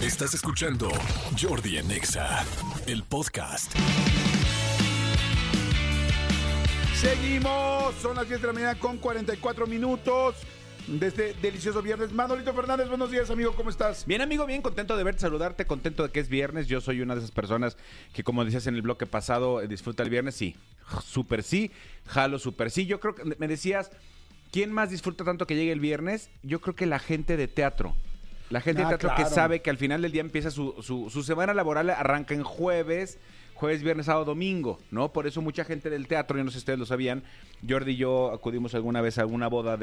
Estás escuchando Jordi en Exa, el podcast. Seguimos, son las 10 de la mañana con 44 minutos de este delicioso viernes. Manolito Fernández, buenos días, amigo, ¿cómo estás? Bien, amigo, bien, contento de verte, saludarte, contento de que es viernes. Yo soy una de esas personas que, como decías en el bloque pasado, disfruta el viernes. Sí, súper sí, jalo súper sí. Yo creo que me decías, ¿quién más disfruta tanto que llegue el viernes? Yo creo que la gente de teatro. La gente de teatro claro. que sabe que al final del día empieza su semana laboral, arranca en jueves, viernes, sábado, domingo, ¿no? Por eso mucha gente del teatro, yo no sé si ustedes lo sabían, Jordi y yo acudimos alguna vez a una boda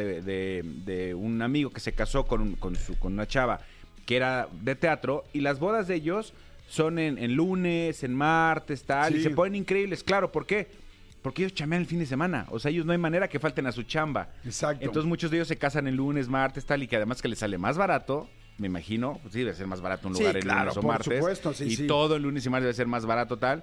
de un amigo que se casó con una chava que era de teatro, y las bodas de ellos son en lunes, en martes, tal, Sí. y se ponen increíbles. Claro, ¿por qué? Porque ellos chambean el fin de semana. O sea, ellos no hay manera que falten a su chamba. Exacto. Entonces muchos de ellos se casan el lunes, martes, tal, y que además que les sale más barato, me imagino. Pues sí, debe ser más barato un Sí, lugar el claro, lunes o por martes. supuesto, sí, y sí. todo el lunes y martes debe ser más barato, tal.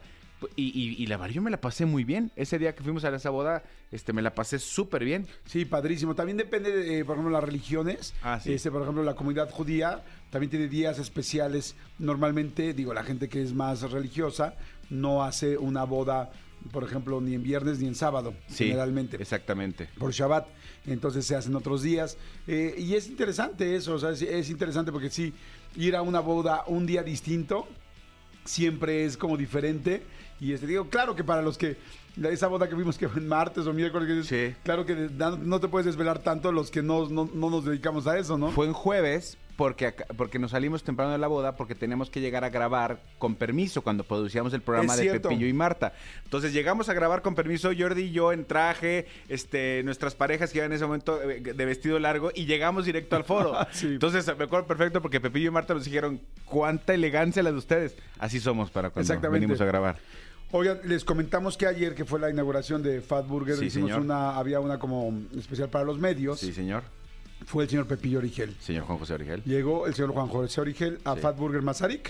Y la verdad, yo me la pasé muy bien. Ese día que fuimos a esa boda, me la pasé súper bien. Sí, padrísimo. También depende de, por ejemplo, las religiones. Ah, sí. Por ejemplo, la comunidad judía también tiene días especiales. Normalmente, la gente que es más religiosa no hace una boda, por ejemplo, ni en viernes ni en sábado, Sí, generalmente. exactamente. Por Shabbat, entonces se hacen otros días. Y es interesante eso, o sea, es interesante porque sí, ir a una boda un día distinto siempre es como diferente. Y digo, claro que para los que esa boda que vimos que fue en martes o miércoles, Sí. claro que no te puedes desvelar tanto los que no nos dedicamos a eso, ¿no? Fue en jueves porque nos salimos temprano de la boda porque teníamos que llegar a grabar con permiso cuando producíamos el programa Es de cierto. Pepillo y Marta. Entonces llegamos a grabar con permiso, Jordi y yo en traje, nuestras parejas que iban en ese momento de vestido largo, y llegamos directo al foro. Sí. Entonces me acuerdo perfecto porque Pepillo y Marta nos dijeron, cuánta elegancia la de ustedes. Así somos para cuando Exactamente. venimos a grabar. Oigan, les comentamos que ayer, que fue la inauguración de Fat Burger, Sí, hicimos señor. había una como especial para los medios. Sí, señor. Fue el señor Pepillo Origel. Señor Juan José Origel. Llegó el señor Juan José Origel a Sí. Fat Burger Mazarik,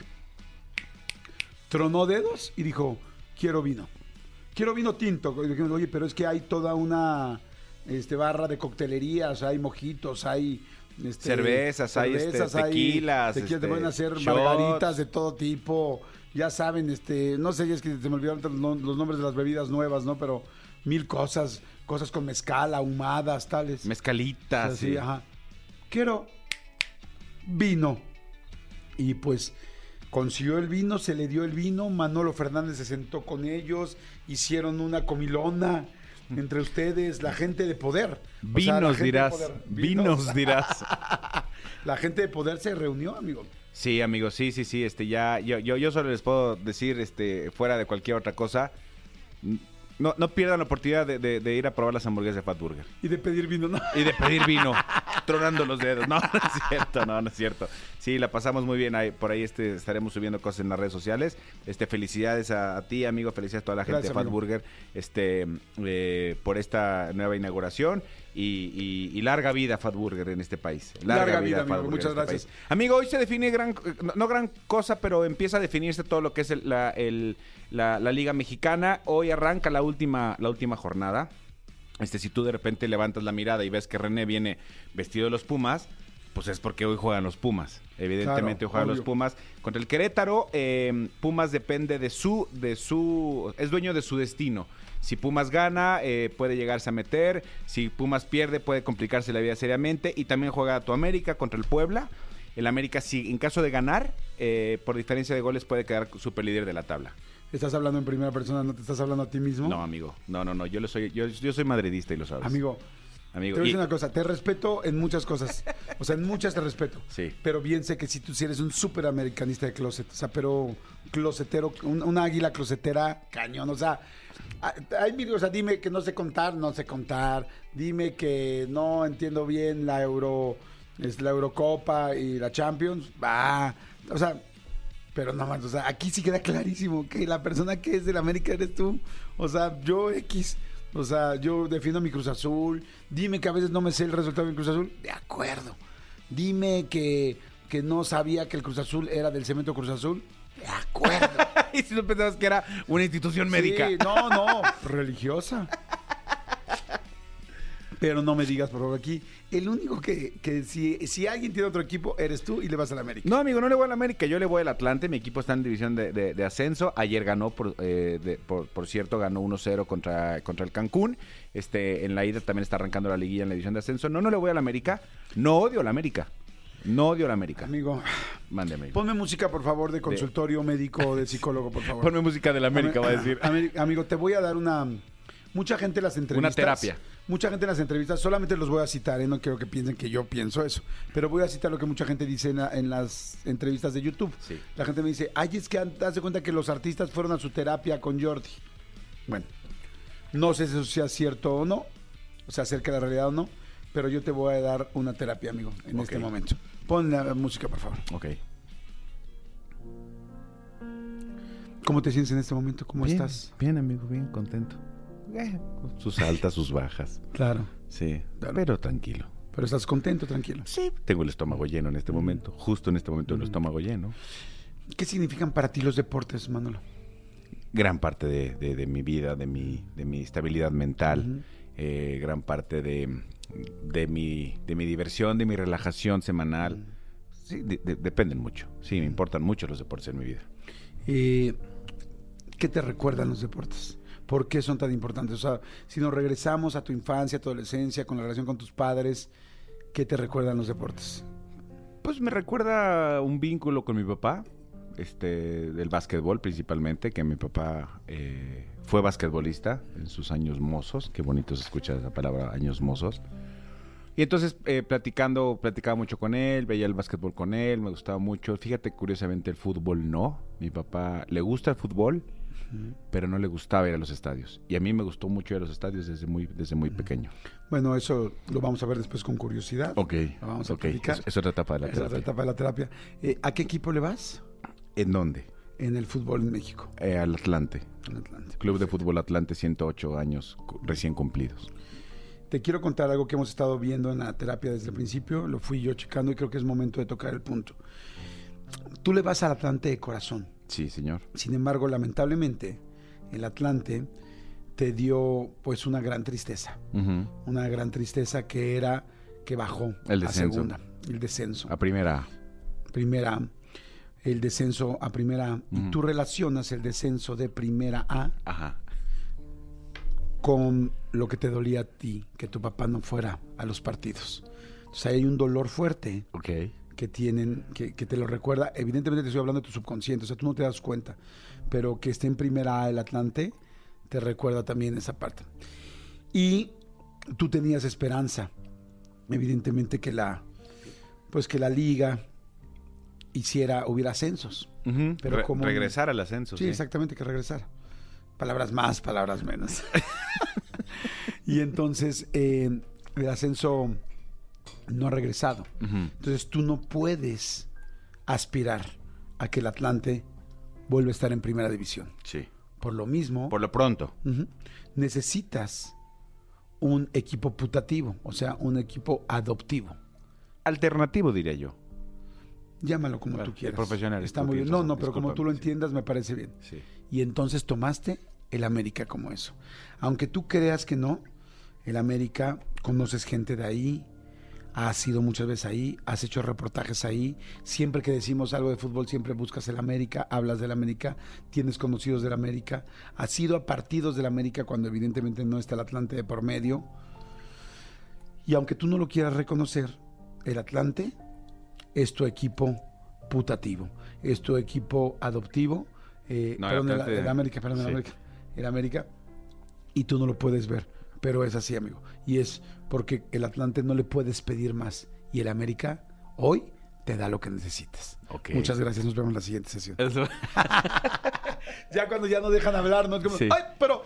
tronó dedos y dijo, quiero vino tinto. Y dijimos, oye, pero es que hay toda una barra de coctelerías, hay mojitos, hay cervezas, hay, tequilas, te pueden hacer shots. margaritas de todo tipo, ya saben, no sé, es que se me olvidaron los nombres de las bebidas nuevas, ¿no? Pero mil cosas con mezcal, ahumadas, tales. Mezcalitas. O sea, sí, ajá. Quiero vino. Y pues consiguió el vino, se le dio el vino, Manolo Fernández se sentó con ellos, hicieron una comilona entre ustedes, la gente de poder. O sea, la Vinos gente de dirás, poder. vinos dirás. La gente de poder se reunió, amigo. Sí, amigos, sí. Ya, yo solo les puedo decir, fuera de cualquier otra cosa, no pierdan la oportunidad de ir a probar las hamburguesas de Fat Burger. Y de pedir vino, ¿no? Y de pedir vino, tronando los dedos. No es cierto. Sí, la pasamos muy bien. Por ahí estaremos subiendo cosas en las redes sociales. Felicidades a ti, amigo. Felicidades a toda la gente Gracias, de Fat amigo. Burger por esta nueva inauguración. Y larga vida Fat Burger en este país. Larga vida, Fat amigo. Burger Muchas en este gracias. país. Amigo, hoy se define no gran cosa, pero empieza a definirse todo lo que es la Liga Mexicana. Hoy arranca la última jornada. Si tú de repente levantas la mirada y ves que René viene vestido de los Pumas, pues es porque hoy juegan los Pumas. Evidentemente Claro, hoy juegan obvio. los Pumas contra el Querétaro. Pumas depende es dueño de su destino. Si Pumas gana, puede llegarse a meter. Si Pumas pierde, puede complicarse la vida seriamente. Y también juega tu América contra el Puebla. El América, si en caso de ganar, por diferencia de goles, puede quedar superlíder de la tabla. Estás hablando en primera persona, ¿no te estás hablando a ti mismo? No, amigo. No. Yo soy madridista y lo sabes. Amigo, te voy a decir una cosa, te respeto en muchas cosas. O sea, en muchas te respeto. Sí. Pero bien sé que si tú sí eres un súper americanista de closet. O sea, pero closetero, una águila closetera, cañón. O sea, dime que no sé contar. Dime que no entiendo bien la Eurocopa y la Champions. O sea, pero no más, o sea, aquí sí queda clarísimo que la persona que es del América eres tú. O sea, yo X. O sea, yo defiendo a mi Cruz Azul. Dime que a veces no me sé el resultado de mi Cruz Azul. De acuerdo. Dime que no sabía que el Cruz Azul era del Cemento Cruz Azul. De acuerdo. ¿Y si no pensabas que era una institución médica? Sí, no, religiosa. Pero no me digas, por favor, aquí. El único que si alguien tiene otro equipo, eres tú y le vas al América. No, amigo, no le voy al América, yo le voy al Atlante. Mi equipo está en división de ascenso. Ayer ganó, por cierto, ganó 1-0 contra el Cancún. En la ida también está arrancando la liguilla en la división de ascenso. No le voy al América. No odio al América. No odio al América. Amigo, mándeme. Ponme música, por favor, de consultorio médico o de psicólogo, por favor. Ponme música del América, va a decir. Amigo, te voy a dar mucha gente en las entrevistas. Una terapia. Mucha gente en las entrevistas, solamente los voy a citar, no quiero que piensen que yo pienso eso, pero voy a citar lo que mucha gente dice en las entrevistas de YouTube. Sí. La gente me dice, ay, es que haz de cuenta que los artistas fueron a su terapia con Jordi. Bueno, no sé si eso sea cierto o no, o sea, acerca de la realidad o no, pero yo te voy a dar una terapia, amigo, en este momento. Pon la música, por favor. Ok. ¿Cómo te sientes en este momento? ¿Cómo Bien, estás? Bien, amigo, bien, contento. Sus altas, sus bajas. Claro. Sí, Claro. pero tranquilo. Pero estás contento, tranquilo. Sí, tengo el estómago lleno en este momento. Justo en este momento el estómago lleno. ¿Qué significan para ti los deportes, Manolo? Gran parte de mi vida, de mi estabilidad mental, gran parte de mi diversión, de mi relajación semanal. Sí, dependen mucho. Sí, me importan mucho los deportes en mi vida. ¿Qué te recuerdan los deportes? ¿Por qué son tan importantes? O sea, si nos regresamos a tu infancia, a tu adolescencia, con la relación con tus padres, ¿qué te recuerdan los deportes? Pues me recuerda un vínculo con mi papá, del básquetbol principalmente, que mi papá fue basquetbolista en sus años mozos. Qué bonito se escucha esa palabra, años mozos. Y entonces platicaba mucho con él, veía el básquetbol con él, me gustaba mucho. Fíjate, curiosamente el fútbol no. Mi papá le gusta el fútbol, pero no le gustaba ir a los estadios. Y a mí me gustó mucho ir a los estadios desde muy pequeño. Bueno, eso lo vamos a ver después con curiosidad. Ok. Lo vamos a platicar. Es otra etapa de la Es otra terapia. etapa de la terapia. ¿A qué equipo le vas? ¿En dónde? En el fútbol en México. Al Atlante. En Atlante. Club de Fútbol Atlante, 108 años recién cumplidos. Te quiero contar algo que hemos estado viendo en la terapia desde el principio. Lo fui yo checando y creo que es momento de tocar el punto. Tú le vas al Atlante de corazón. Sí, señor. Sin embargo, lamentablemente, el Atlante te dio pues una gran tristeza. Ujú. Una gran tristeza que era que bajó El a descenso. segunda. El descenso. A primera A. Primera A. El descenso a primera A. Y Ujú. tú relacionas el descenso de primera A Ajá. con lo que te dolía a ti, que tu papá no fuera a los partidos. Entonces ahí hay un dolor fuerte Ok. que tienen, que te lo recuerda. Evidentemente te estoy hablando de tu subconsciente, o sea, tú no te das cuenta, pero que esté en primera A el Atlante te recuerda también esa parte. Y tú tenías esperanza, evidentemente que la liga hubiera ascensos. Ujú. Pero como regresar al ascenso. Sí, exactamente, que regresara. Palabras más, palabras menos. Y entonces el ascenso no ha regresado. Ujú. Entonces tú no puedes aspirar a que el Atlante vuelva a estar en primera división. Sí. Por lo mismo, Por lo pronto. necesitas un equipo putativo, o sea, un equipo adoptivo. Alternativo, diría yo. Llámalo como Bueno, tú quieras. profesional, Está tú muy bien. piensas, No, pero como tú lo discúlpame, sí. entiendas, me parece bien. Sí. Y entonces tomaste el América como eso. Aunque tú creas que no, el América, conoces gente de ahí, has ido muchas veces ahí, has hecho reportajes ahí. Siempre que decimos algo de fútbol, siempre buscas el América, hablas del América, tienes conocidos del América, has ido a partidos del América cuando evidentemente no está el Atlante de por medio. Y aunque tú no lo quieras reconocer, el Atlante es tu equipo putativo, es tu equipo adoptivo. No, Perdón, el Atlante- el América, perdón, sí. el América, y tú no lo puedes ver, pero es así, amigo, y es porque el Atlante no le puedes pedir más, y el América hoy te da lo que necesitas. Ok. Muchas gracias, nos vemos en la siguiente sesión. Eso. Ya cuando ya no dejan hablar, no es como, Sí. ay, pero,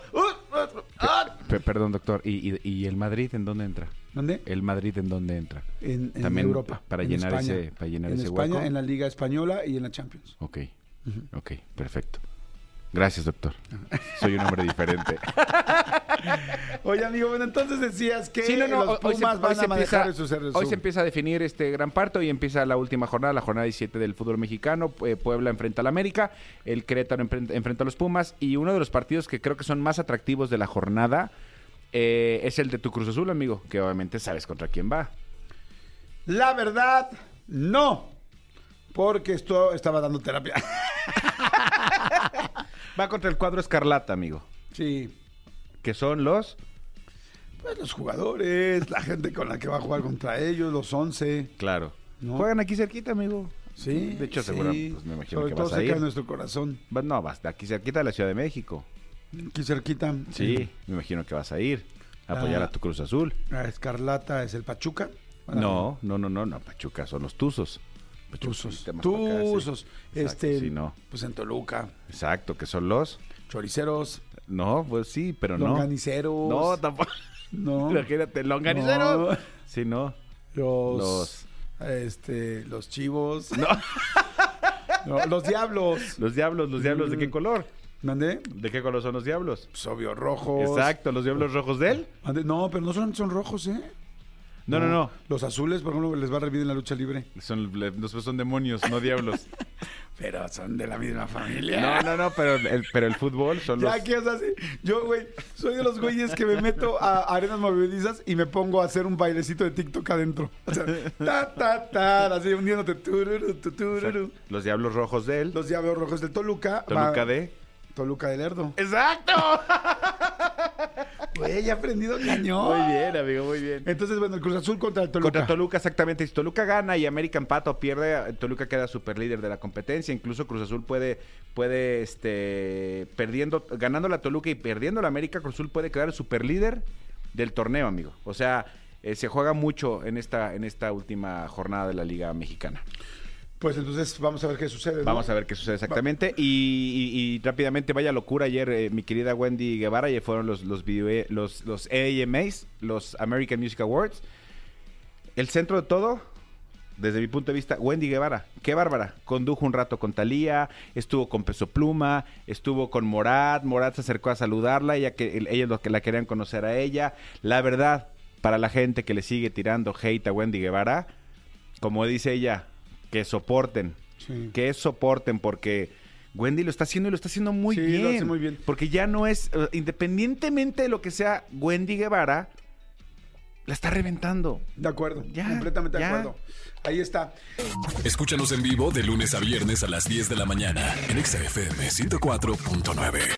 Perdón, doctor. ¿Y el Madrid en dónde entra? ¿dónde? ¿El Madrid en dónde entra? En También Europa, para en llenar España. ese En España, hueco. en la Liga Española y en la Champions. Ok. Ok, perfecto. Gracias, doctor. Soy un hombre diferente. Oye, amigo, bueno, entonces decías que Sí, no, no, los hoy se- Pumas hoy van se a manejar empieza- su Hoy se empieza a definir este gran parto y empieza la última jornada, la jornada 17 del fútbol mexicano. Puebla enfrenta al América, el Querétaro enfrenta a los Pumas y uno de los partidos que creo que son más atractivos de la jornada es el de tu Cruz Azul, amigo, que obviamente sabes contra quién va. La verdad, no. Porque esto estaba dando terapia. Va contra el cuadro Escarlata, amigo. Sí. Que son los... Pues los jugadores, la gente con la que va a jugar contra ellos, los 11. Claro. ¿No? Juegan aquí cerquita, amigo. Sí. De hecho, sí. seguro, pues me imagino Sobre que todo vas a cerca ir. de nuestro corazón. No, vas de aquí cerquita de la Ciudad de México. Aquí cerquita. Sí, me imagino que vas a ir a apoyar a tu Cruz Azul. La Escarlata es el Pachuca. No, Pachuca son los Tuzos. Tuzos. Temas para acá, sí. Tuzos. Exacto, sí, no. Pues en Toluca. Exacto, que son los... Choriceros. No, pues sí, pero no. Longaniceros. No, tampoco. No. Imagínate, longaniceros. No. Sí, no. Los chivos. No. No, los diablos. Los diablos, ¿de qué color? ¿Mandé? ¿De qué color son los diablos? Pues obvio, rojos. Exacto, los diablos rojos de él. ¿Mandé? No, pero no son rojos, ¿eh? No. Los azules, por ejemplo, les va re bien en la lucha libre. Son demonios, no diablos. Pero son de la misma familia. No, pero el fútbol son los... Ya que, o sea, sí, yo, güey, soy de los güeyes que me meto a arenas movedizas y me pongo a hacer un bailecito de TikTok adentro. O sea, así hundiéndote. Tururu, tururu. Los diablos rojos de él. Los diablos rojos del Toluca. Toluca de... Toluca del Lerdo. ¡Exacto! Güey, ya he aprendido cañón. Muy bien, amigo, muy bien. Entonces, bueno, el Cruz Azul contra el Toluca. Contra Toluca, exactamente. Si Toluca gana y América empata o pierde, Toluca queda super líder de la competencia. Incluso Cruz Azul puede ganando la Toluca y perdiendo la América, Cruz Azul puede quedar el super líder del torneo, amigo. O sea, se juega mucho en esta última jornada de la Liga Mexicana. Pues entonces vamos a ver qué sucede, ¿no? Vamos a ver qué sucede exactamente. Y rápidamente, vaya locura. Ayer, mi querida Wendy Guevara, ayer fueron los AMAs, los American Music Awards. El centro de todo, desde mi punto de vista, Wendy Guevara. Qué bárbara. Condujo un rato con Thalía, estuvo con Peso Pluma, estuvo con Morat. Morat se acercó a saludarla, ellos la querían conocer a ella. La verdad, para la gente que le sigue tirando hate a Wendy Guevara, como dice ella, que soporten, porque Wendy lo está haciendo y lo está haciendo muy bien. Lo hace muy bien. Porque ya no es, independientemente de lo que sea Wendy Guevara, la está reventando. De acuerdo, Ya, completamente de ya. acuerdo. Ahí está. Escúchanos en vivo de lunes a viernes a las 10 de la mañana en XFM 104.9.